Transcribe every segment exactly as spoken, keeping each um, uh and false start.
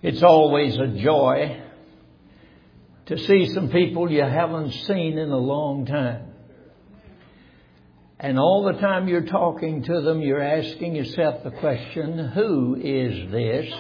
It's always a joy to see some people you haven't seen in a long time. And all the time you're talking to them, you're asking yourself the question, who is this?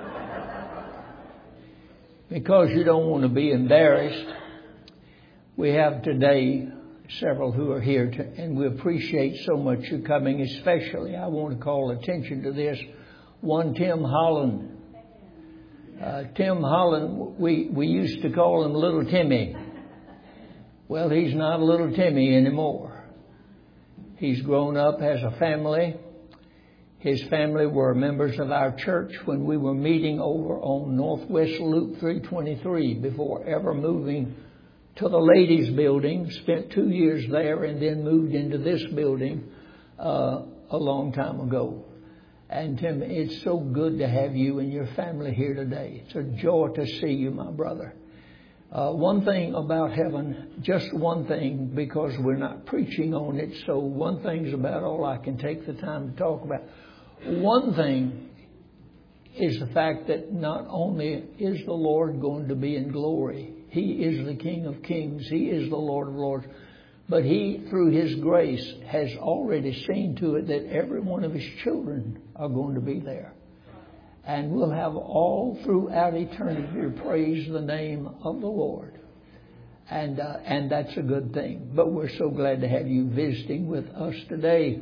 Because you don't want to be embarrassed. We have today several who are here, to, and we appreciate so much you coming. Especially, I want to call attention to this. One, Tim Holland. Uh, Tim Holland, we, we used to call him Little Timmy. Well, he's not a Little Timmy anymore. He's grown up, has a family. His family were members of our church when we were meeting over on Northwest Loop three twenty-three before ever moving to the ladies' building. Spent two years there and then moved into this building uh, a long time ago. And Tim, it's so good to have you and your family here today. It's a joy to see you, my brother. Uh, one thing about heaven, just one thing, because we're not preaching on it, so one thing's about all I can take the time to talk about. One thing is the fact that not only is the Lord going to be in glory, He is the King of Kings, He is the Lord of Lords, but He, through His grace, has already seen to it that every one of His children are going to be there. And we'll have all throughout eternity to praise the name of the Lord. And uh, and that's a good thing. But we're so glad to have you visiting with us today.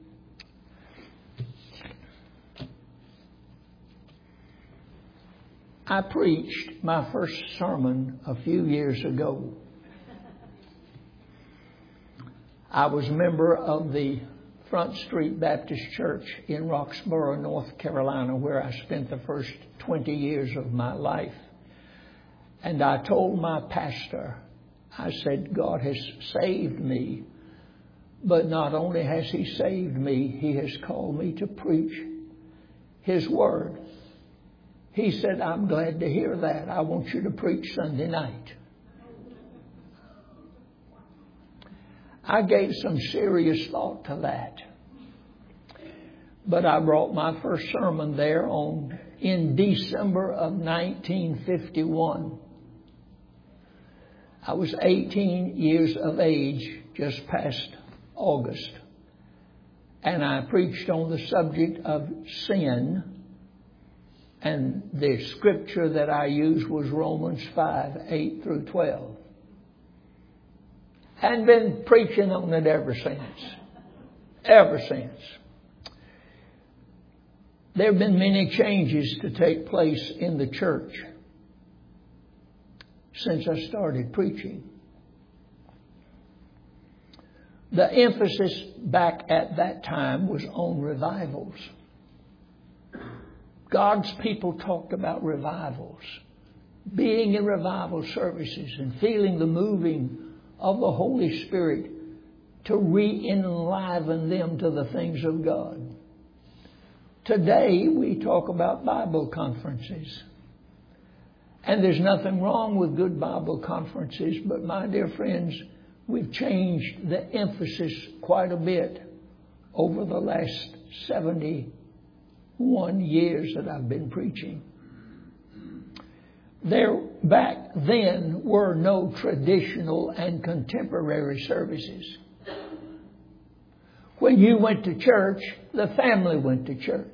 I preached my first sermon a few years ago. I was a member of the Front Street Baptist Church in Roxboro, North Carolina, where I spent the first twenty years of my life. And I told my pastor, I said, God has saved me, but not only has He saved me, He has called me to preach His Word. He said, I'm glad to hear that. I want you to preach Sunday night. I gave some serious thought to that. But I brought my first sermon there on in December of nineteen fifty-one. I was eighteen years of age, just past August. And I preached on the subject of sin. And the scripture that I used was Romans five, eight through twelve. And been preaching on it ever since. Ever since. There have been many changes to take place in the church since I started preaching. The emphasis back at that time was on revivals. God's people talked about revivals. Being in revival services and feeling the moving of the Holy Spirit to re-enliven them to the things of God. Today we talk about Bible conferences. And there's nothing wrong with good Bible conferences, but my dear friends, we've changed the emphasis quite a bit over the last seventy-one years that I've been preaching. There, back then, were no traditional and contemporary services. When you went to church, the family went to church.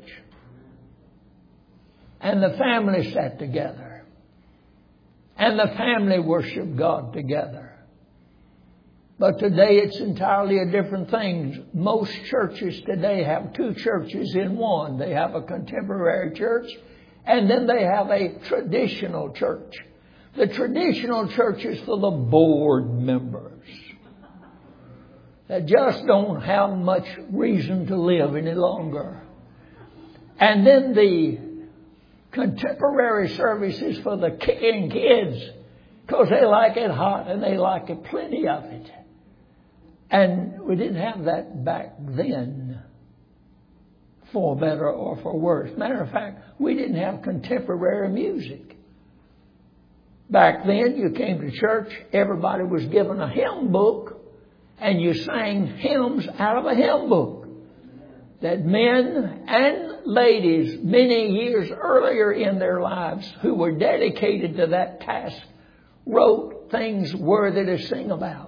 And the family sat together. And the family worshiped God together. But today it's entirely a different thing. Most churches today have two churches in one. They have a contemporary church, and then they have a traditional church. The traditional church is for the bored members that just don't have much reason to live any longer. And then the contemporary service is for the kicking kids because they like it hot and they like it plenty of it. And we didn't have that back then, for better or for worse. Matter of fact, we didn't have contemporary music. Back then, you came to church, everybody was given a hymn book, and you sang hymns out of a hymn book that men and ladies many years earlier in their lives who were dedicated to that task wrote things worthy to sing about.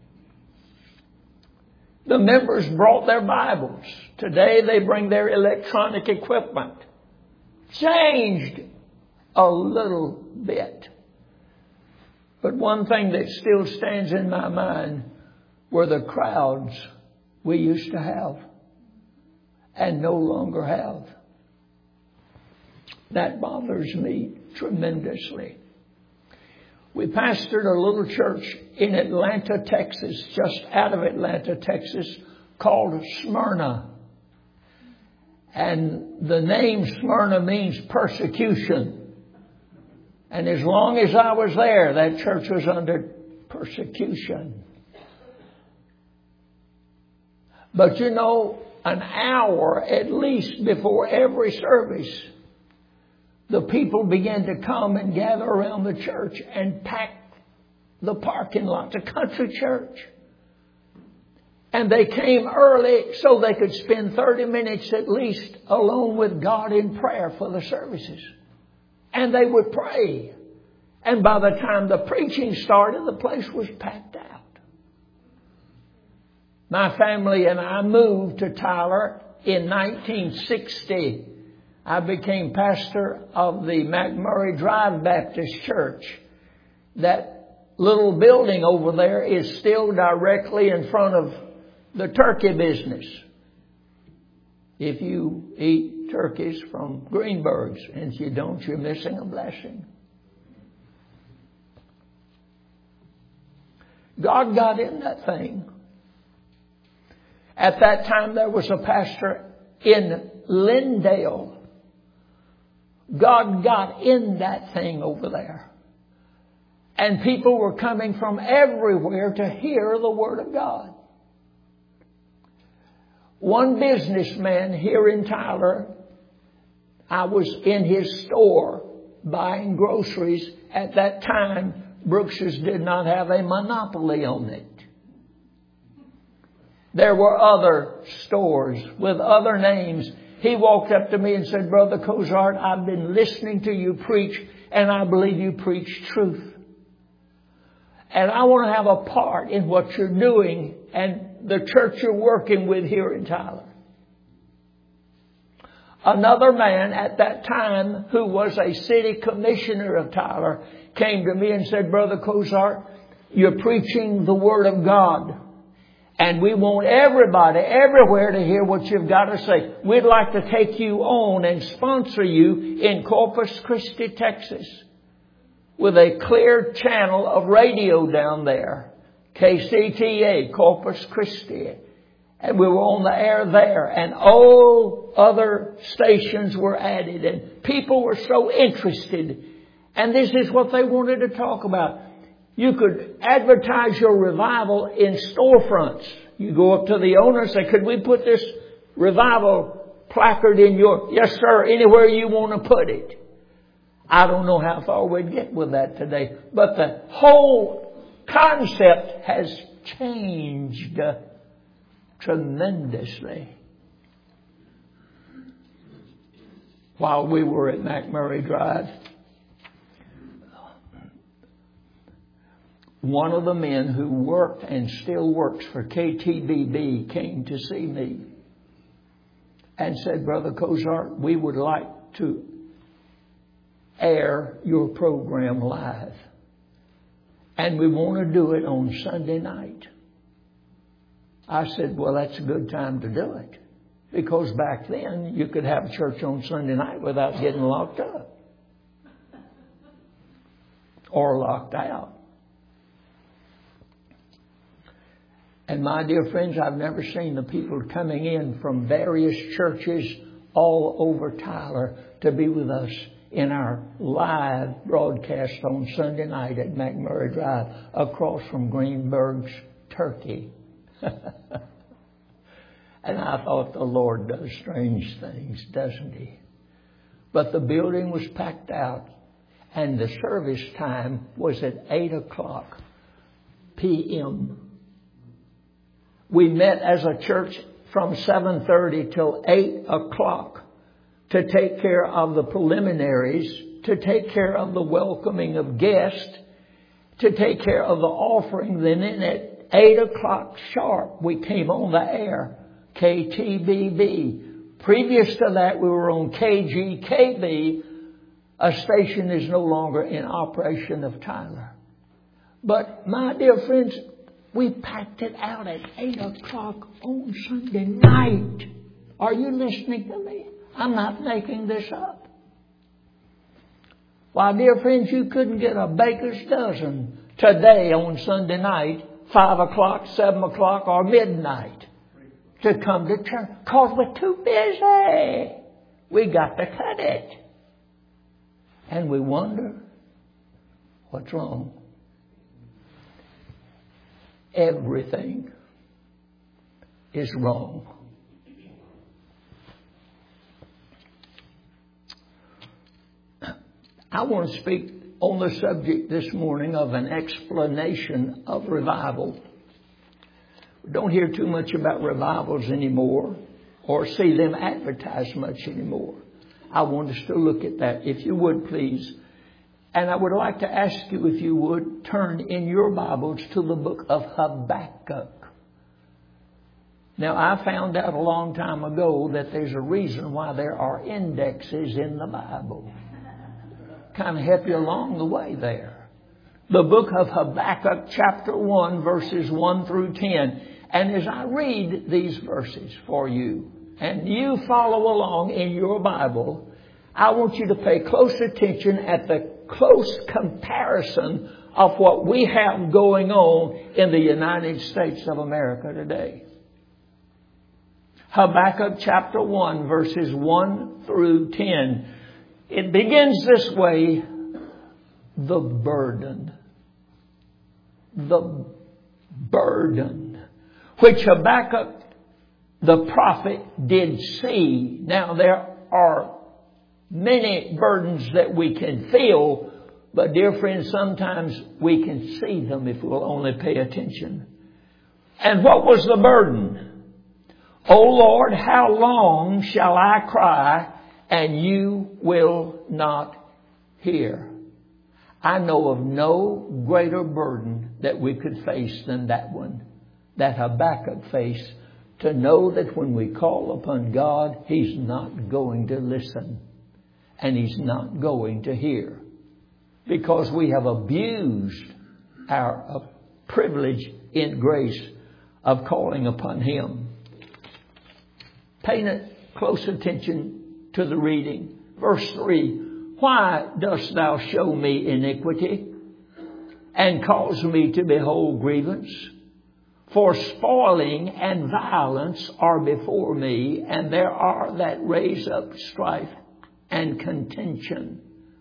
The members brought their Bibles. Today they bring their electronic equipment. Changed a little bit. But one thing that still stands in my mind were the crowds we used to have and no longer have. That bothers me tremendously. We pastored a little church in Atlanta, Texas, just out of Atlanta, Texas, called Smyrna. And the name Smyrna means persecution. And as long as I was there, that church was under persecution. But you know, an hour at least before every service, the people began to come and gather around the church and pack the parking lot, the country church. And they came early so they could spend thirty minutes at least alone with God in prayer for the services. And they would pray. And by the time the preaching started, the place was packed out. My family and I moved to Tyler in nineteen sixty. I became pastor of the McMurray Drive Baptist Church. That little building over there is still directly in front of the turkey business. If you eat turkeys from Greenberg's, and if you don't, you're missing a blessing. God got in that thing. At that time, there was a pastor in Lindale. God got in that thing over there. And people were coming from everywhere to hear the Word of God. One businessman here in Tyler, I was in his store buying groceries. At that time, Brooks's did not have a monopoly on it. There were other stores with other names. He walked up to me and said, Brother Cozart, I've been listening to you preach, and I believe you preach truth. And I want to have a part in what you're doing and the church you're working with here in Tyler. Another man at that time who was a city commissioner of Tyler came to me and said, Brother Cozart, you're preaching the Word of God. And we want everybody, everywhere to hear what you've got to say. We'd like to take you on and sponsor you in Corpus Christi, Texas, with a clear channel of radio down there. K C T A, Corpus Christi. And we were on the air there. And all other stations were added. And people were so interested. And this is what they wanted to talk about. You could advertise your revival in storefronts. You go up to the owner and say, could we put this revival placard in your... Yes, sir, anywhere you want to put it. I don't know how far we'd get with that today. But the whole concept has changed uh, tremendously. While we were at McMurray Drive, one of the men who worked and still works for K T B B came to see me and said, Brother Cozart, we would like to air your program live. And we want to do it on Sunday night. I said, well, that's a good time to do it. Because back then, you could have church on Sunday night without getting locked up. Or locked out. And my dear friends, I've never seen the people coming in from various churches all over Tyler to be with us in our live broadcast on Sunday night at McMurray Drive across from Greenberg's Turkey. And I thought, the Lord does strange things, doesn't He? But the building was packed out, and the service time was at eight o'clock p m We met as a church from seven thirty till eight o'clock to take care of the preliminaries, to take care of the welcoming of guests, to take care of the offering. Then at eight o'clock sharp, we came on the air, K T B B. Previous to that, we were on K G K B. A station is no longer in operation of Tyler. But my dear friends, we packed it out at eight o'clock on Sunday night. Are you listening to me? I'm not making this up. Why, dear friends, you couldn't get a baker's dozen today on Sunday night, five o'clock, seven o'clock, or midnight to come to church. Because we're too busy. We got to cut it. And we wonder, what's wrong? Everything is wrong. I want to speak on the subject this morning of an explanation of revival. We don't hear too much about revivals anymore or see them advertised much anymore. I want us to look at that, if you would, please. And I would like to ask you, if you would, turn in your Bibles to the book of Habakkuk. Now, I found out a long time ago that there's a reason why there are indexes in the Bible. Kind of help you along the way there. The book of Habakkuk, chapter one, verses one through ten. And as I read these verses for you, and you follow along in your Bible, I want you to pay close attention at the close comparison of what we have going on in the United States of America today. Habakkuk chapter one, verses one through ten. It begins this way: the burden. The burden which Habakkuk the prophet did see. Now, there are many burdens that we can feel, but dear friends, sometimes we can see them if we'll only pay attention. And what was the burden? O Lord, how long shall I cry and you will not hear? I know of no greater burden that we could face than that one, that Habakkuk faced, to know that when we call upon God, He's not going to listen and He's not going to hear, because we have abused our uh, privilege in grace of calling upon Him. Pay close attention to the reading. Verse three, why dost thou show me iniquity and cause me to behold grievance? For spoiling and violence are before me, and there are that raise up strife and contention.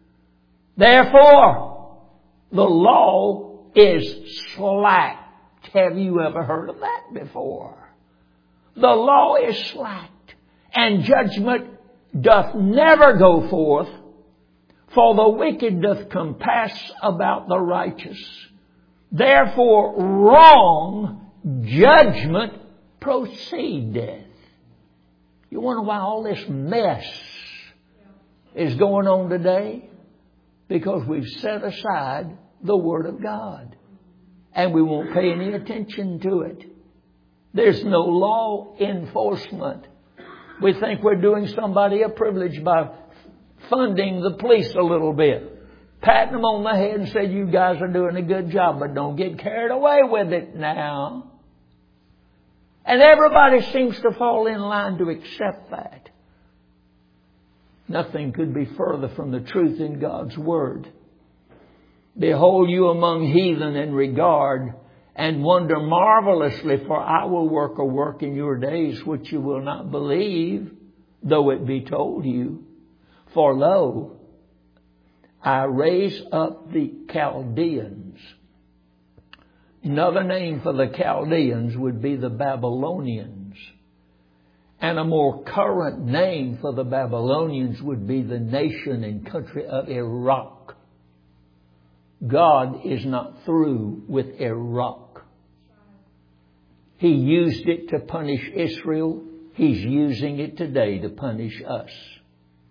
Therefore, the law is slack. Have you ever heard of that before? The law is slack, and judgment doth never go forth, for the wicked doth compass about the righteous. Therefore, wrong judgment proceedeth. You wonder why all this mess is going on today? Because we've set aside the Word of God, and we won't pay any attention to it. There's no law enforcement. We think we're doing somebody a privilege by funding the police a little bit, patting them on the head and saying, you guys are doing a good job, but don't get carried away with it now. And everybody seems to fall in line to accept that. Nothing could be further from the truth in God's Word. Behold you among heathen and regard and wonder marvelously, for I will work a work in your days which you will not believe, though it be told you. For lo, I raise up the Chaldeans. Another name for the Chaldeans would be the Babylonians. And a more current name for the Babylonians would be the nation and country of Iraq. God is not through with Iraq. He used it to punish Israel. He's using it today to punish us.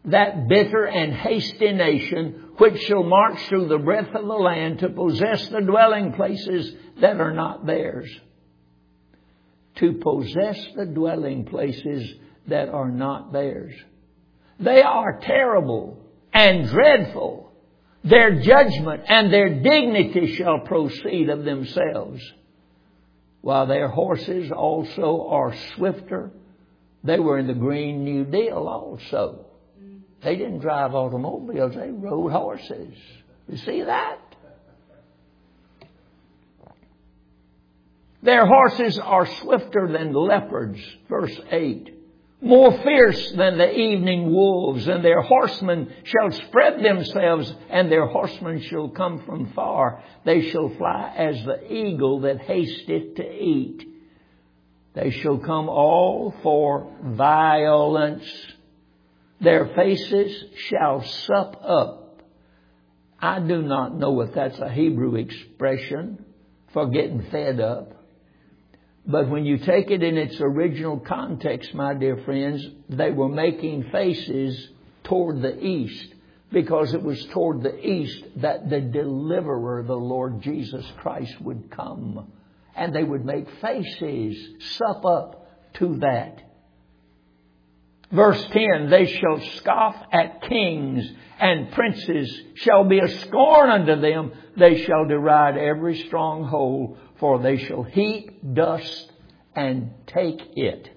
that bitter and hasty nation, which shall march through the breadth of the land to possess the dwelling places that are not theirs. To possess the dwelling places that are not theirs. They are terrible and dreadful. Their judgment and their dignity shall proceed of themselves. While their horses also are swifter. They were in the Green New Deal also. They didn't drive automobiles, they rode horses. You see that? Their horses are swifter than leopards, verse eight. More fierce than the evening wolves, and their horsemen shall spread themselves, and their horsemen shall come from far. They shall fly as the eagle that hasteth to eat. They shall come all for violence. Their faces shall sup up. I do not know if that's a Hebrew expression for getting fed up. But when you take it in its original context, my dear friends, they were making faces toward the east, because it was toward the east that the deliverer, the Lord Jesus Christ, would come. And they would make faces sup up to that. Verse ten, they shall scoff at kings, and princes shall be a scorn unto them. They shall deride every stronghold, for they shall heap dust and take it.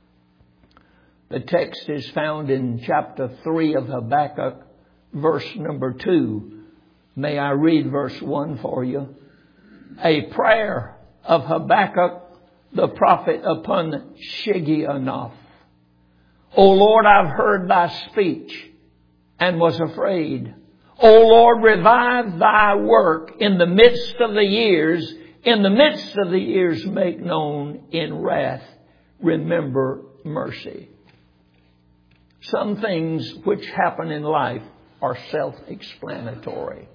The text is found in chapter three of Habakkuk, verse number two. May I read verse one for you? A prayer of Habakkuk the prophet upon Shigionoth. O Lord, I've heard thy speech and was afraid. O Lord, revive thy work in the midst of the years. In the midst of the years, make known in wrath. Remember mercy. Some things which happen in life are self-explanatory.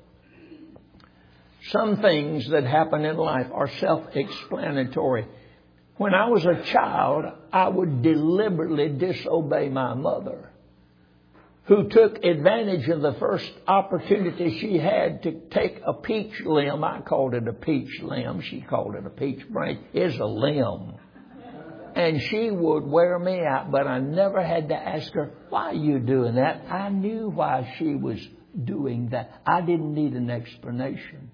Some things that happen in life are self-explanatory. When I was a child, I would deliberately disobey my mother, who took advantage of the first opportunity she had to take a peach limb. I called it a peach limb. She called it a peach branch. It's a limb. And she would wear me out, but I never had to ask her, why are you doing that? I knew why she was doing that. I didn't need an explanation.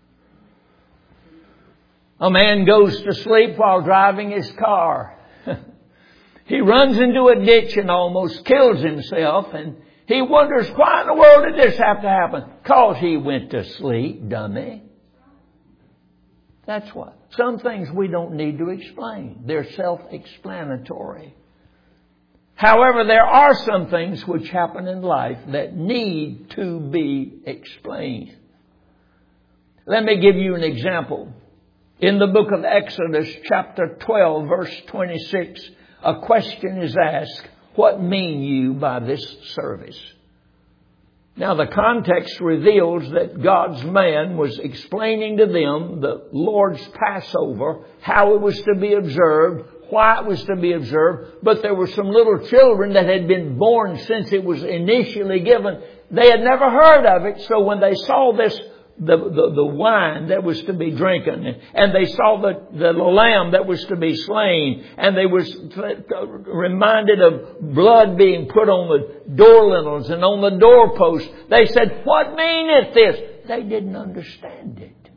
A man goes to sleep while driving his car. He runs into a ditch and almost kills himself, and he wonders, why in the world did this have to happen? Because he went to sleep, dummy. That's what. Some things we don't need to explain. They're self-explanatory. However, there are some things which happen in life that need to be explained. Let me give you an example. In the book of Exodus, chapter twelve, verse twenty-six, a question is asked, what mean you by this service? Now, the context reveals that God's man was explaining to them the Lord's Passover, how it was to be observed, why it was to be observed. But there were some little children that had been born since it was initially given. They had never heard of it. So when they saw this, the, the, the wine that was to be drinking, and they saw the, the lamb that was to be slain, and they was reminded of blood being put on the door lintels and on the doorposts, they said, what meaneth this? They didn't understand it.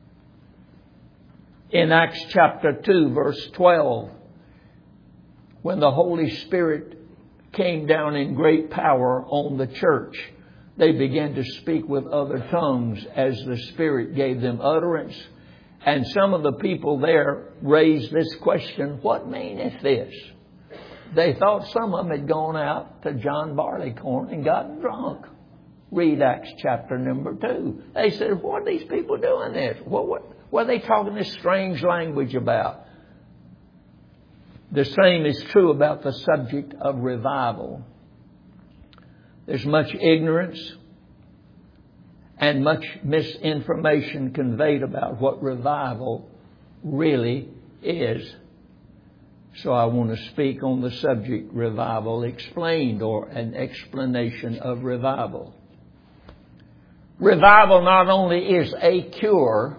In Acts chapter two, verse twelve, when the Holy Spirit came down in great power on the church, they began to speak with other tongues as the Spirit gave them utterance. And some of the people there raised this question, what meaneth this? They thought some of them had gone out to John Barleycorn and gotten drunk. Read Acts chapter number two. They said, what are these people doing this? What, what, what are they talking this strange language about? The same is true about the subject of revival. There's much ignorance and much misinformation conveyed about what revival really is. So I want to speak on the subject, revival explained, or an explanation of revival. Revival not only is a cure,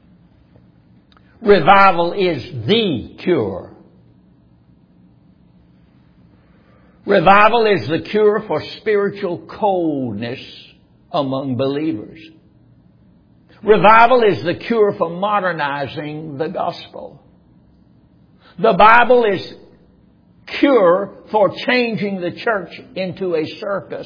revival is the cure. Revival is the cure for spiritual coldness among believers. Revival is the cure for modernizing the gospel. The Bible is cure for changing the church into a circus.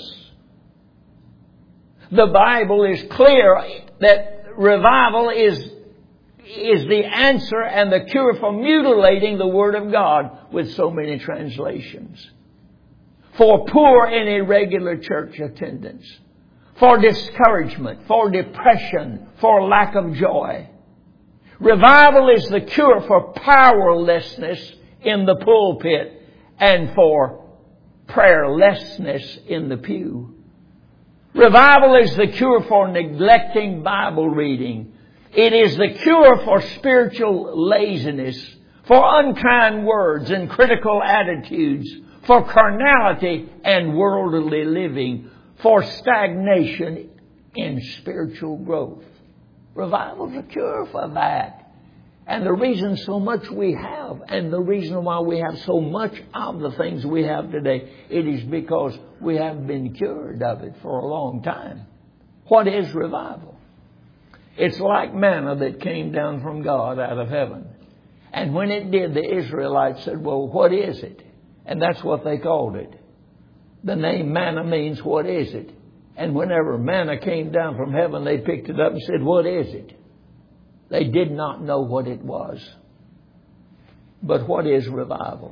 The Bible is clear that revival is, is the answer and the cure for mutilating the Word of God with so many translations. For poor and irregular church attendance. For discouragement, for depression, for lack of joy. Revival is the cure for powerlessness in the pulpit and for prayerlessness in the pew. Revival is the cure for neglecting Bible reading. It is the cure for spiritual laziness, for unkind words and critical attitudes, for carnality and worldly living, for stagnation in spiritual growth. Revival is a cure for that. And the reason so much we have, and the reason why we have so much of the things we have today, it is because we haven't been cured of it for a long time. What is revival? It's like manna that came down from God out of heaven. And when it did, the Israelites said, well, what is it? And that's what they called it. The name manna means, what is it? And whenever manna came down from heaven, they picked it up and said, what is it? They did not know what it was. But what is revival?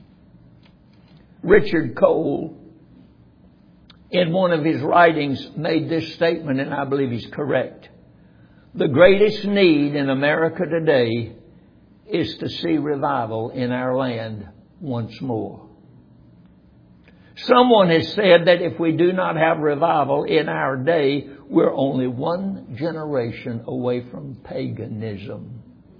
Richard Cole, in one of his writings, made this statement, and I believe he's correct. The greatest need in America today is to see revival in our land once more. Someone has said that if we do not have revival in our day, we're only one generation away from paganism.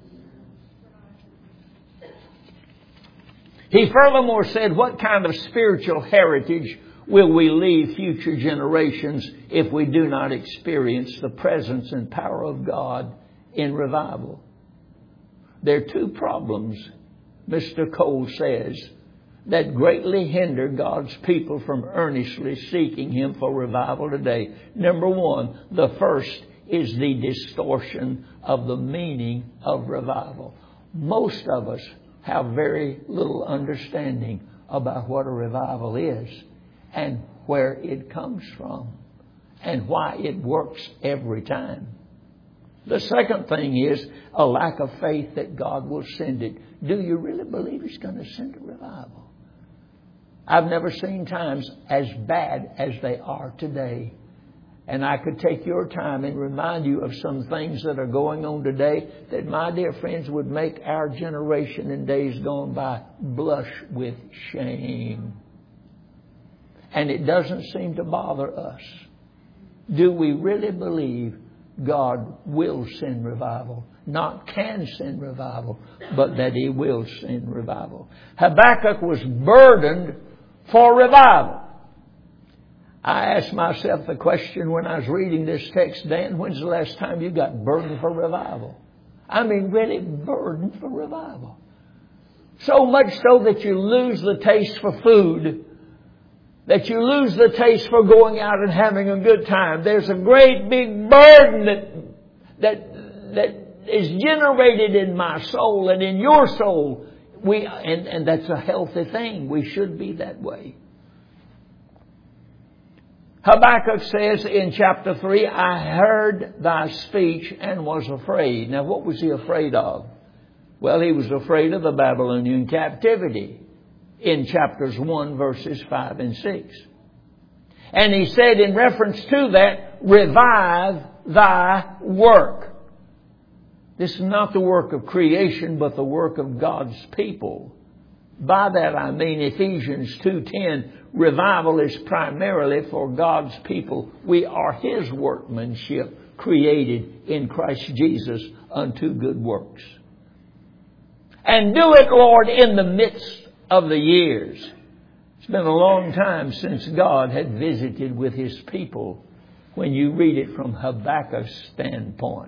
He furthermore said, what kind of spiritual heritage will we leave future generations if we do not experience the presence and power of God in revival? There are two problems, Mister Cole says, that greatly hinder God's people from earnestly seeking Him for revival today. Number one, the first is the distortion of the meaning of revival. Most of us have very little understanding about what a revival is and where it comes from and why it works every time. The second thing is a lack of faith that God will send it. Do you really believe He's going to send a revival? I've never seen times as bad as they are today. And I could take your time and remind you of some things that are going on today that, my dear friends, would make our generation in days gone by blush with shame. And it doesn't seem to bother us. Do we really believe God will send revival? Not can send revival, but that He will send revival. Habakkuk was burdened for revival. I asked myself the question when I was reading this text, Dan, when's the last time you got burdened for revival? I mean, really burdened for revival. So much so that you lose the taste for food, that you lose the taste for going out and having a good time. There's a great big burden that, that, that is generated in my soul and in your soul. We, and, and that's a healthy thing. We should be that way. Habakkuk says in chapter three, I heard thy speech and was afraid. Now, what was he afraid of? Well, he was afraid of the Babylonian captivity in chapters one, verses five and six. And he said in reference to that, revive thy work. This is not the work of creation, but the work of God's people. By that I mean Ephesians two ten, revival is primarily for God's people. We are His workmanship, created in Christ Jesus unto good works. And do it, Lord, in the midst of the years. It's been a long time since God had visited with His people when you read it from Habakkuk's standpoint.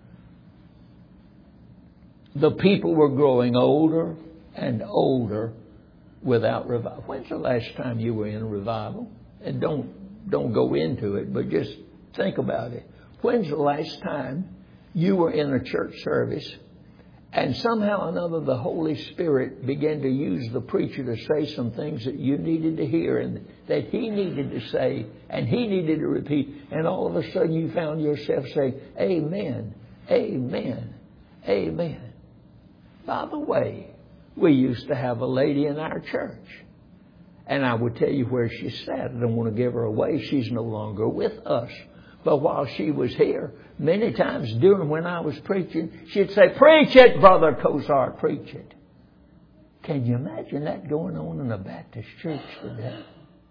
The people were growing older and older without revival. When's the last time you were in a revival? And don't, don't go into it, but just think about it. When's the last time you were in a church service and somehow or another the Holy Spirit began to use the preacher to say some things that you needed to hear and that he needed to say and he needed to repeat, and all of a sudden you found yourself saying, Amen, Amen, Amen. By the way, we used to have a lady in our church, and I would tell you where she sat. I don't want to give her away. She's no longer with us. But while she was here, many times during when I was preaching, she'd say, preach it, Brother Cozart, preach it. Can you imagine that going on in a Baptist church today?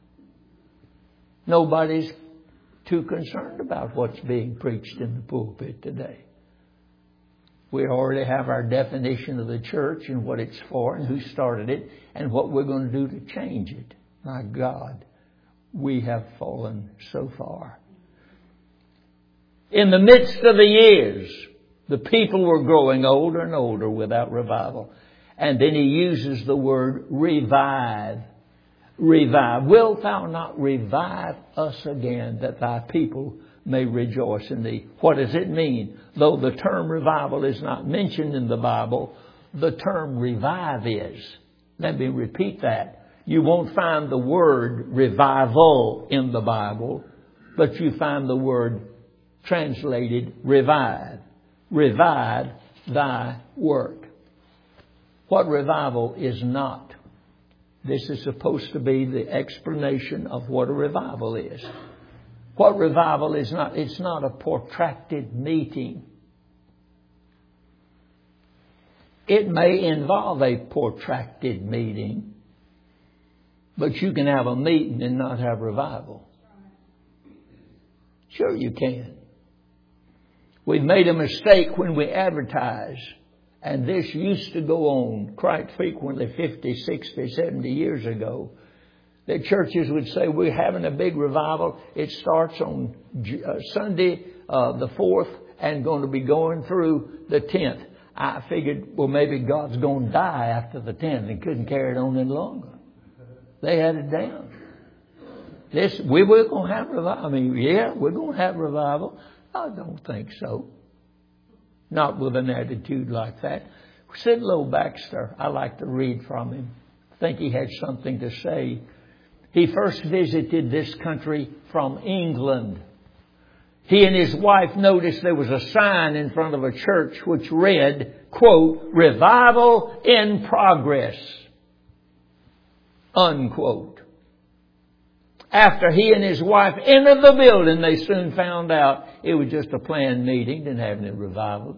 Nobody's too concerned about what's being preached in the pulpit today. We already have our definition of the church and what it's for and who started it and what we're going to do to change it. My God, we have fallen so far. In the midst of the years, the people were growing older and older without revival. And then he uses the word revive. Revive. Wilt thou not revive us again, that thy people may rejoice in thee? What does it mean? Though the term revival is not mentioned in the Bible, the term revive is. Let me repeat that. You won't find the word revival in the Bible, but you find the word translated revive. Revive thy work. What revival is not. This is supposed to be the explanation of what a revival is. What revival is not. It's not a protracted meeting. It may involve a protracted meeting, but you can have a meeting and not have revival. Sure you can. We've made a mistake when we advertise, and this used to go on quite frequently fifty, sixty, seventy years ago, that churches would say, we're having a big revival. It starts on uh, Sunday uh, the fourth and going to be going through the tenth. I figured, well, maybe God's going to die after the tenth and couldn't carry it on any longer. They had it down. This, we were going to have revival. I mean, yeah, we're going to have revival. I don't think so. Not with an attitude like that. Sidlow Baxter, I like to read from him. I think he had something to say. He first visited this country from England. He and his wife noticed there was a sign in front of a church which read, quote, revival in progress, unquote. After he and his wife entered the building, they soon found out it was just a planned meeting, didn't have any revival.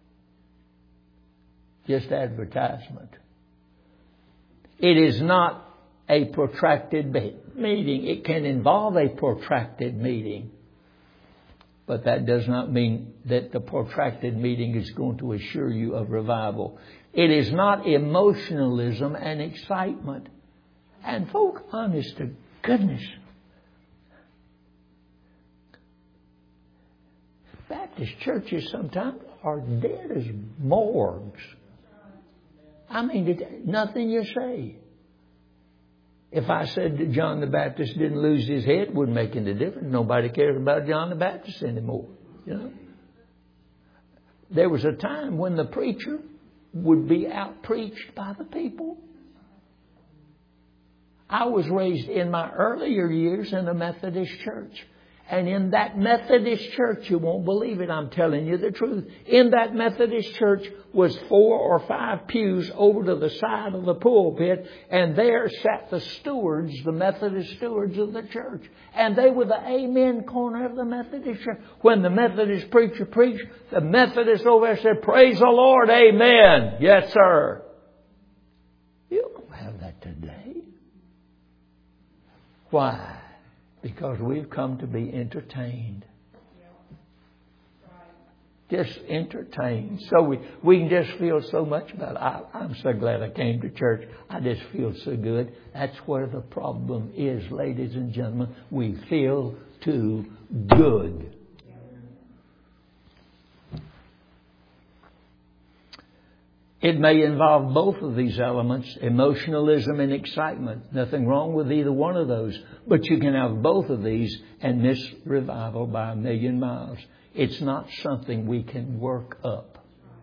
Just advertisement. It is not a protracted meeting. It can involve a protracted meeting. But that does not mean that the protracted meeting is going to assure you of revival. It is not emotionalism and excitement. And folk, honest to goodness, Baptist churches sometimes are dead as morgues. I mean, nothing you say. If I said that John the Baptist didn't lose his head, it wouldn't make any difference. Nobody cares about John the Baptist anymore. You know, there was a time when the preacher would be out preached by the people. I was raised in my earlier years in a Methodist church. And in that Methodist church, you won't believe it, I'm telling you the truth. In that Methodist church was four or five pews over to the side of the pulpit. And there sat the stewards, the Methodist stewards of the church. And they were the amen corner of the Methodist church. When the Methodist preacher preached, the Methodist over there said, praise the Lord, amen. Yes, sir. You don't have that today. Why? Because we've come to be entertained. Just entertained. So we, we can just feel so much about it. I, I'm so glad I came to church. I just feel so good. That's where the problem is, ladies and gentlemen. We feel too good. It may involve both of these elements, emotionalism and excitement. Nothing wrong with either one of those. But you can have both of these and miss revival by a million miles. It's not something we can work up.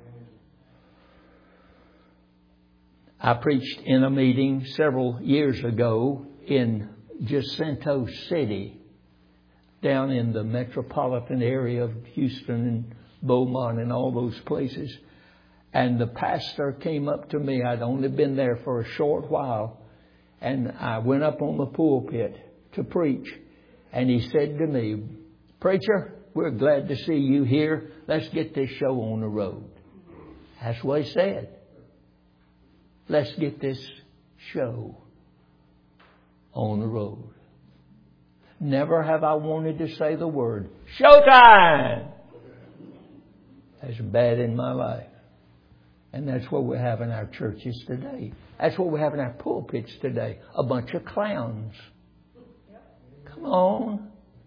I preached in a meeting several years ago in Jacinto City, down in the metropolitan area of Houston and Beaumont and all those places. And the pastor came up to me. I'd only been there for a short while. And I went up on the pulpit to preach. And he said to me, "Preacher, we're glad to see you here. Let's get this show on the road." That's what he said. Let's get this show on the road. Never have I wanted to say the word showtime. That's bad in my life. And that's what we have in our churches today. That's what we have in our pulpits today. A bunch of clowns. Come on.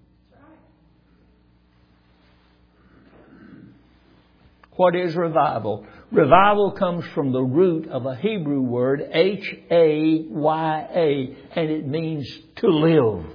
What is revival? Revival comes from the root of a Hebrew word, H A Y A, and it means to live.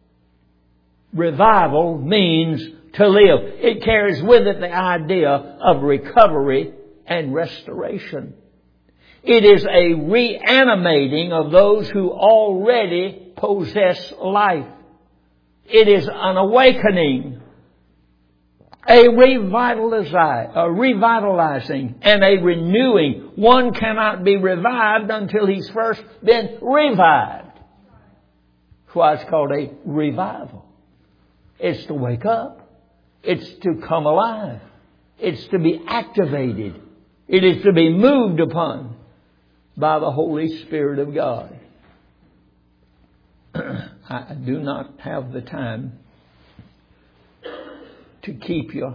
Revival means to live. It carries with it the idea of recovery and restoration. It is a reanimating of those who already possess life. It is an awakening, a revitalizing, a revitalizing and a renewing. One cannot be revived until he's first been revived. That's why it's called a revival. It's to wake up. It's to come alive. It's to be activated. It is to be moved upon by the Holy Spirit of God. I do not have the time to keep you.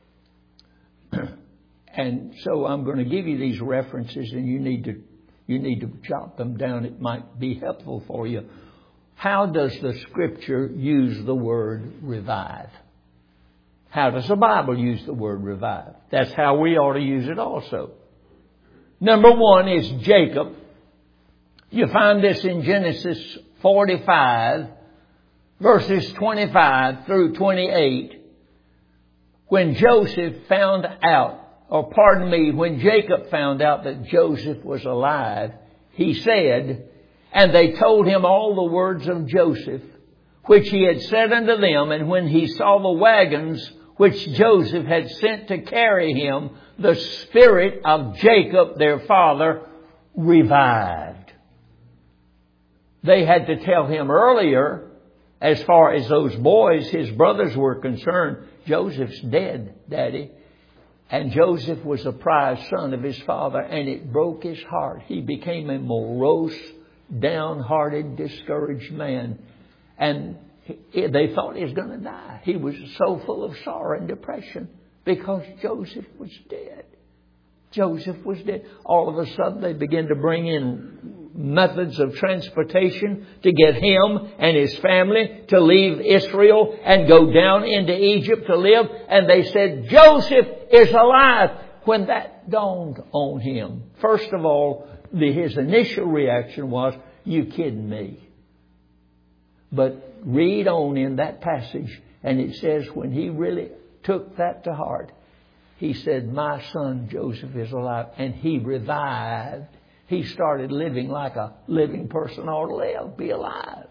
And so I'm going to give you these references, and you need to you need to jot them down. It might be helpful for you. How does the Scripture use the word revive? How does the Bible use the word revive? That's how we ought to use it also. Number one is Jacob. You find this in Genesis forty-five, verses twenty-five through twenty-eight. When Joseph found out, or pardon me, when Jacob found out that Joseph was alive, he said, and they told him all the words of Joseph, which he had said unto them. And when he saw the wagons which Joseph had sent to carry him, the spirit of Jacob, their father, revived. They had to tell him earlier, as far as those boys, his brothers, were concerned, Joseph's dead, Daddy. And Joseph was a prized son of his father, and it broke his heart. He became a morose, downhearted, discouraged man. And they thought he was going to die. He was so full of sorrow and depression because Joseph was dead. Joseph was dead. All of a sudden they began to bring in methods of transportation to get him and his family to leave Israel and go down into Egypt to live. And they said, Joseph is alive. When that dawned on him, first of all, the, his initial reaction was, you kidding me? But read on in that passage, and it says when he really took that to heart, he said, my son Joseph is alive. And he revived. He started living like a living person ought to live, be alive.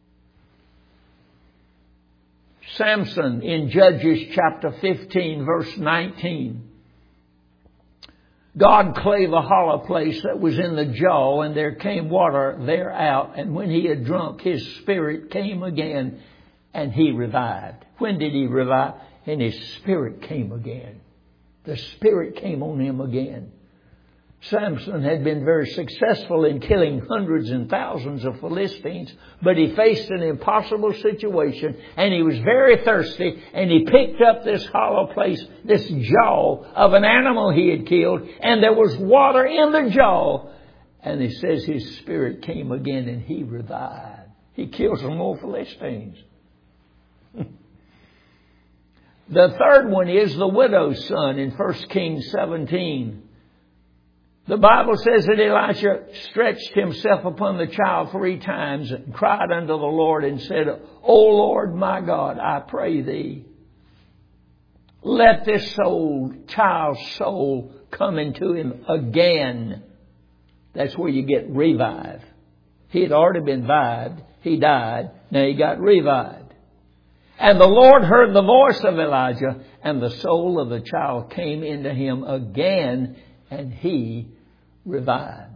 Samson in Judges chapter fifteen, verse nineteen. God clave a hollow place that was in the jaw, and there came water there out. And when he had drunk, his spirit came again, and he revived. When did he revive? And his spirit came again. The Spirit came on him again. Samson had been very successful in killing hundreds and thousands of Philistines, but he faced an impossible situation, and he was very thirsty, and he picked up this hollow place, this jaw of an animal he had killed, and there was water in the jaw. And it says his spirit came again and he revived. He killed some more Philistines. The third one is the widow's son in First Kings seventeen. The Bible says that Elisha stretched himself upon the child three times and cried unto the Lord and said, O Lord my God, I pray thee, let this soul, child's soul come into him again. That's where you get revived. He had already been revived. He died. Now he got revived. And the Lord heard the voice of Elijah, and the soul of the child came into him again, and he revived.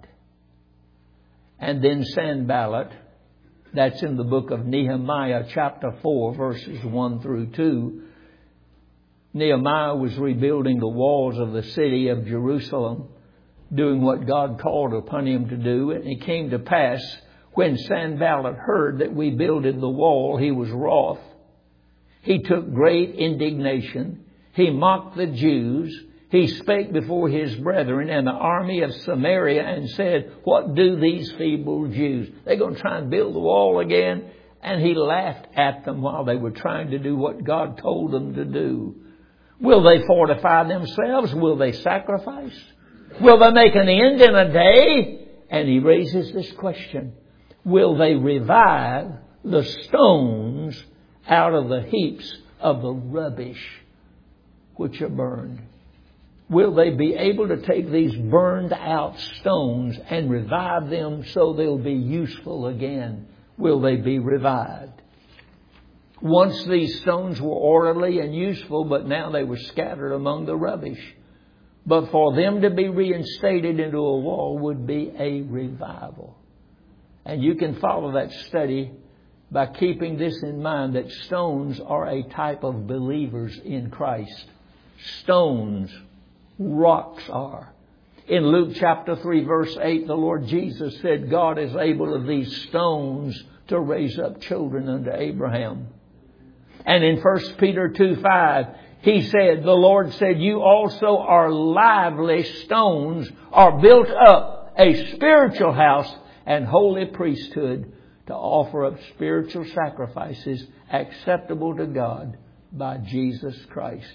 And then Sanballat, that's in the book of Nehemiah chapter four, verses one through two. Nehemiah was rebuilding the walls of the city of Jerusalem, doing what God called upon him to do. And it came to pass, when Sanballat heard that we builded the wall, he was wroth. He took great indignation. He mocked the Jews. He spake before his brethren and the army of Samaria and said, what do these feeble Jews? They're going to try and build the wall again. And he laughed at them while they were trying to do what God told them to do. Will they fortify themselves? Will they sacrifice? Will they make an end in a day? And he raises this question. Will they revive the stones out of the heaps of the rubbish which are burned? Will they be able to take these burned out stones and revive them so they'll be useful again? Will they be revived? Once these stones were orderly and useful, but now they were scattered among the rubbish. But for them to be reinstated into a wall would be a revival. And you can follow that study by keeping this in mind, that stones are a type of believers in Christ. Stones, rocks are. In Luke chapter three verse eight, the Lord Jesus said, God is able of these stones to raise up children unto Abraham. And in First Peter two five, he said, the Lord said, you also are lively stones, are built up a spiritual house and holy priesthood to offer up spiritual sacrifices acceptable to God by Jesus Christ.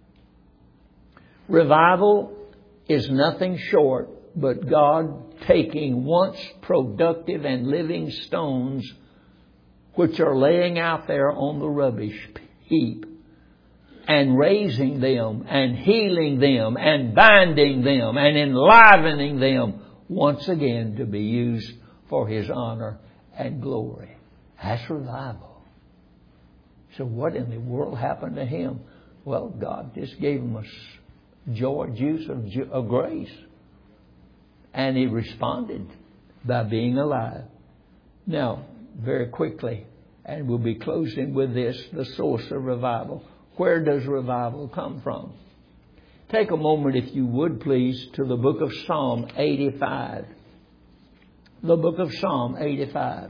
Revival is nothing short but God taking once productive and living stones which are laying out there on the rubbish heap and raising them and healing them and binding them and enlivening them once again to be used for His honor and glory. That's revival. So what in the world happened to him? Well, God just gave him a joy juice of, ju- of grace. And he responded by being alive. Now, very quickly, and we'll be closing with this, the source of revival. Where does revival come from? Take a moment, if you would please, to the book of Psalm eighty-five. The book of Psalm eighty-five.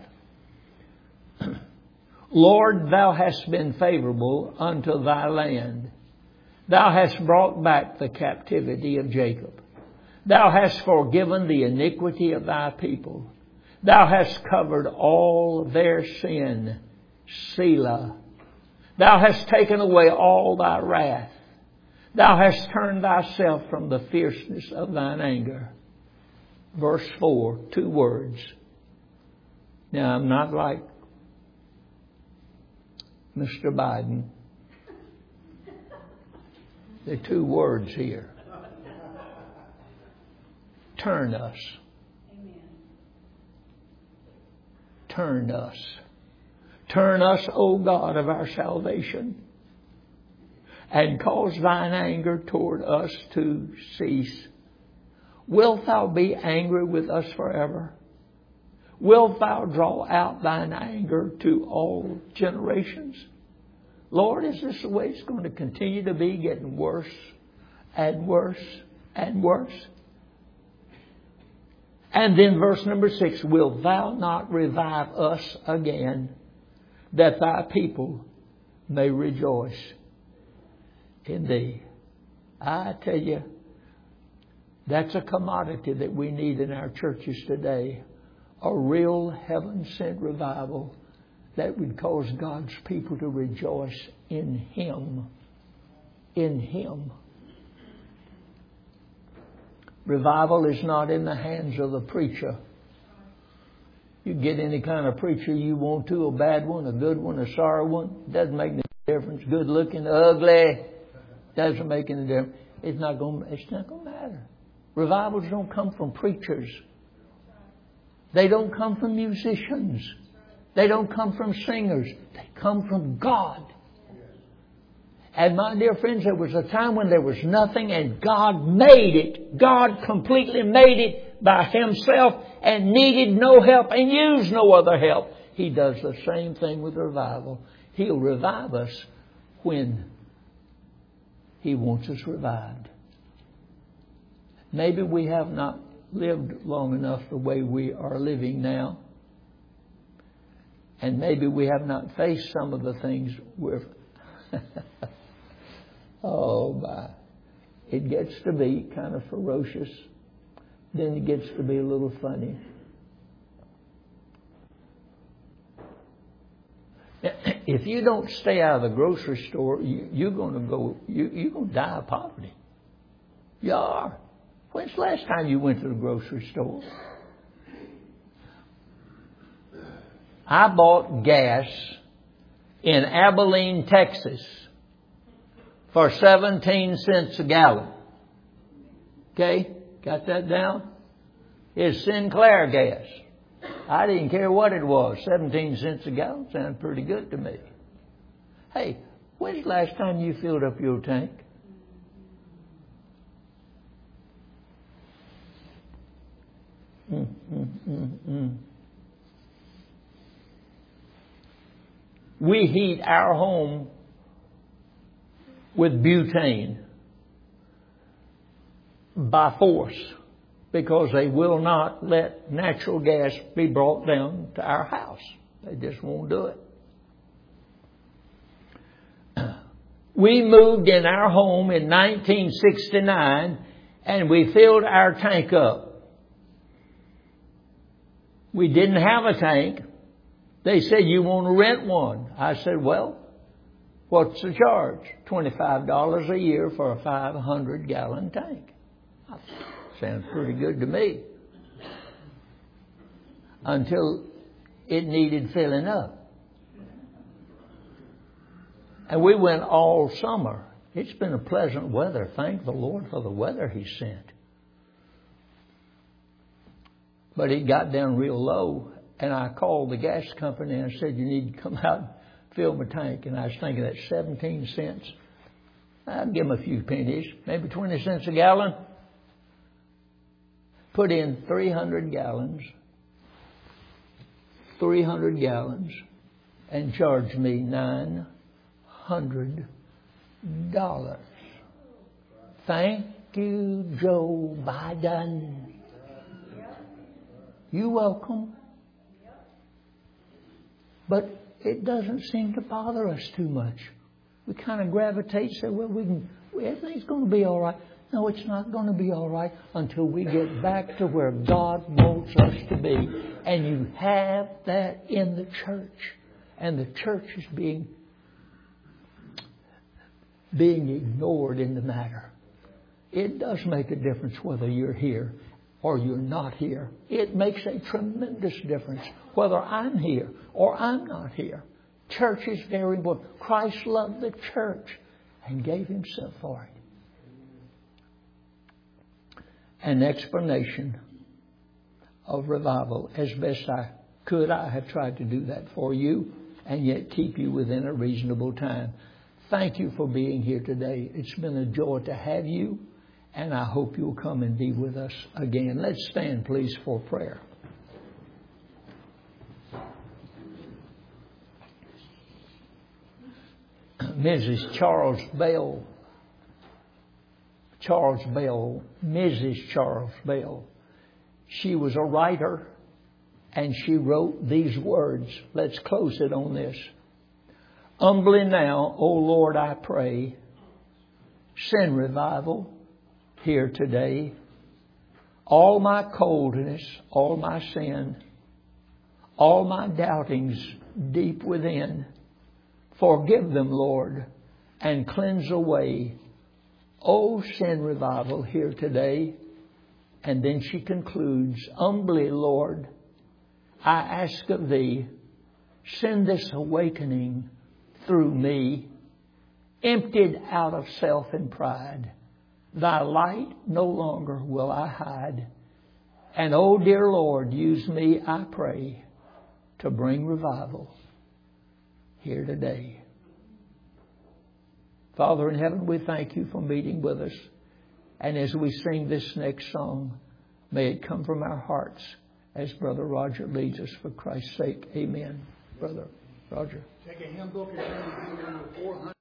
Lord, thou hast been favorable unto thy land. Thou hast brought back the captivity of Jacob. Thou hast forgiven the iniquity of thy people. Thou hast covered all their sin. Selah. Thou hast taken away all thy wrath. Thou hast turned thyself from the fierceness of thine anger. Verse four, two words. Now, I'm not like Mister Biden. There are two words here. Turn us. Amen. Turn us. Turn us, O God of our salvation, and cause thine anger toward us to cease. Wilt thou be angry with us forever? Wilt thou draw out thine anger to all generations? Lord, is this the way it's going to continue to be, getting worse and worse and worse? And then verse number six, wilt thou not revive us again, that thy people may rejoice in thee? I tell you, that's a commodity that we need in our churches today. A real heaven-sent revival that would cause God's people to rejoice in Him. In Him. Revival is not in the hands of the preacher. You get any kind of preacher you want to, a bad one, a good one, a sorry one. Doesn't make any difference. Good looking, ugly. Doesn't make any difference. It's not going. It's not going to matter. Revivals don't come from preachers. They don't come from musicians. They don't come from singers. They come from God. And my dear friends, there was a time when there was nothing and God made it. God completely made it by Himself and needed no help and used no other help. He does the same thing with revival. He'll revive us when He wants us revived. Maybe we have not lived long enough the way we are living now. And maybe we have not faced some of the things we're... Oh, my. It gets to be kind of ferocious. Then it gets to be a little funny. If you don't stay out of the grocery store, you, you're going to go, you, you're going to die of poverty. You are. When's the last time you went to the grocery store? I bought gas in Abilene, Texas for seventeen cents a gallon. Okay? Got that down? It's Sinclair gas. I didn't care what it was. seventeen cents a gallon sounded pretty good to me. Hey, when's the last time you filled up your tank? Mm, mm, mm, mm. We heat our home with butane by force because they will not let natural gas be brought down to our house. They just won't do it. We moved in our home in nineteen sixty-nine and we filled our tank up. We didn't have a tank. They said, you want to rent one? I said, well, what's the charge? twenty-five dollars a year for a five hundred gallon tank. Sounds pretty good to me. Until it needed filling up. And we went all summer. It's been a pleasant weather. Thank the Lord for the weather He sent. But it got down real low. And I called the gas company and I said, you need to come out and fill my tank. And I was thinking that seventeen cents, I'd give them a few pennies, maybe twenty cents a gallon. Put in three hundred gallons, three hundred gallons, and charged me nine hundred dollars. Thank you, Joe Biden. You're welcome. But it doesn't seem to bother us too much. We kind of gravitate, say, well, we can, everything's going to be all right. No, it's not going to be all right until we get back to where God wants us to be. And you have that in the church. And the church is being, being ignored in the matter. It does make a difference whether you're here or you're not here. It makes a tremendous difference whether I'm here or I'm not here. Church is very important. Christ loved the church and gave Himself for it. An explanation of revival. As best I could, I have tried to do that for you and yet keep you within a reasonable time. Thank you for being here today. It's been a joy to have you. And I hope you'll come and be with us again. Let's stand, please, for prayer. Missus Charles Bell, Charles Bell, Missus Charles Bell, She was a writer, and she wrote these words. Let's close it on this. Humbly now, O Lord, I pray, send revival here today. All my coldness, all my sin, all my doubtings deep within, forgive them, Lord, and cleanse away. Oh, send revival here today. And then she concludes, humbly, Lord, I ask of Thee, send this awakening through me, emptied out of self and pride. Thy light no longer will I hide. And, oh, dear Lord, use me, I pray, to bring revival here today. Father in heaven, we thank You for meeting with us. And as we sing this next song, may it come from our hearts as Brother Roger leads us for Christ's sake. Amen. Brother Roger. Take a hymn book and turn to hymn number four hundred.